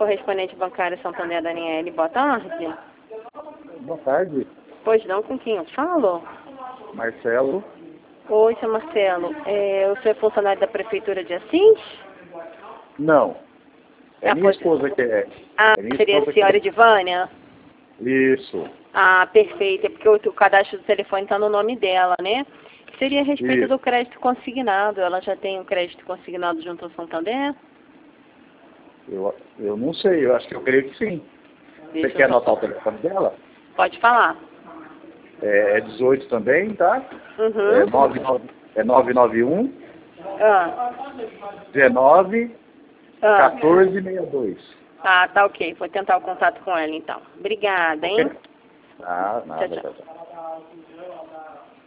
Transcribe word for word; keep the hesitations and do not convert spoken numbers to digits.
correspondente bancário Santander Daniele. Boa tarde. Boa tarde. Pois não, com quem eu falo? Marcelo. Oi, seu Marcelo. É, o senhor é funcionário da Prefeitura de Assis? Não. É Ah, minha pode- esposa que é. Ah, É minha seria a esposa que senhora é. Edivânia? Isso. Ah, perfeito. É porque o, o cadastro do telefone está no nome dela, né? Seria a respeito Isso. do crédito consignado. Ela já tem o crédito consignado junto ao Santander? Eu, eu não sei, eu acho que eu creio que sim. Deixa Você eu quer só- anotar o telefone dela? Pode falar. É, é dezoito também, tá? Uhum. É, nove nove é nove nove um, Ah, dezenove, ah. quatorze, sessenta e dois. Ah, tá ok. Vou tentar o contato com ela então. Obrigada, hein? Ok? Ah, nada, Tchau, tchau. tchau, tchau.